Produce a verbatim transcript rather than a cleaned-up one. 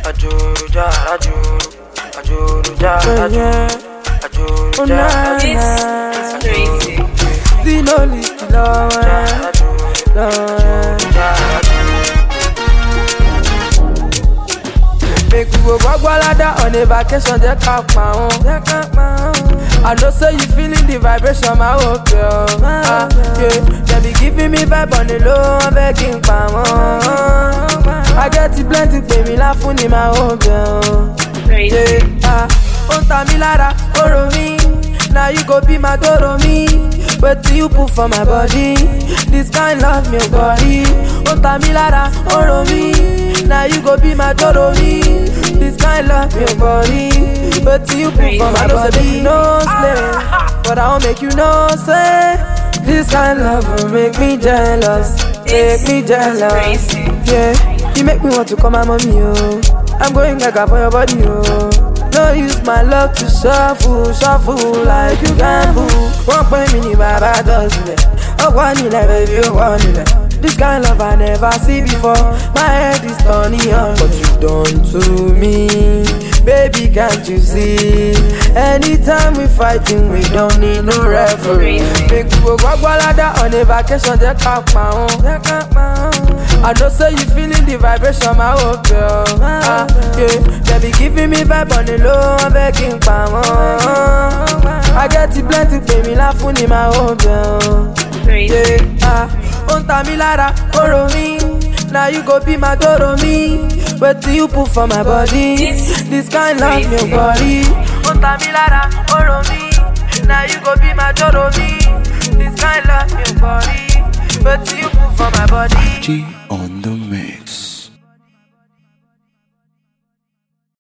Ajuru ja, ajuru, ajuru ja, ajuru, ajuru ja, This is crazy. Zino list love, love. Make we go Gwagwalada on a vacation, they can't pound. I know say you feeling the vibration, my old girl. Ah, yeah, they be giving me vibe on the low, I'm begging pound. I get it plenty, pay me laugh on my old girl. Crazy. Yeah, ah, on Tamilara, oro me. Now you go be my doro me. But you put for my body, this kind love me body. On Tamilara, oro me. Now you go be my doro me. This kind love me body. But you put for my body, no slave. But I'll make you know, say this kind love will make me jealous, make me jealous. Yeah, you make me want to call my mommy, oh. I'm going gaga for your body, oh. No use my love to shuffle, shuffle like you gamble. One point me ni baba does it. Oh, one in baby, oh, one in this kind of love I never see before. My head is turning on. What you done to me, baby, can't you see? Anytime we fighting, we don't need no referee. Make we go Gwagwalada on a vacation, they can't pound. I know say you feeling the vibration, my old girl. Ah, yeah, they be giving me vibe on the low, I'm begging pound. I get it plenty, pay me laugh on my old girl. Yeah, ah, on Tamilara, oro me. Now you go be my doro me. But you put for my body, this kind love me body. On Tamilara, oro me. Now you go be my doro me. This kind love me body. But you put for my body. G on the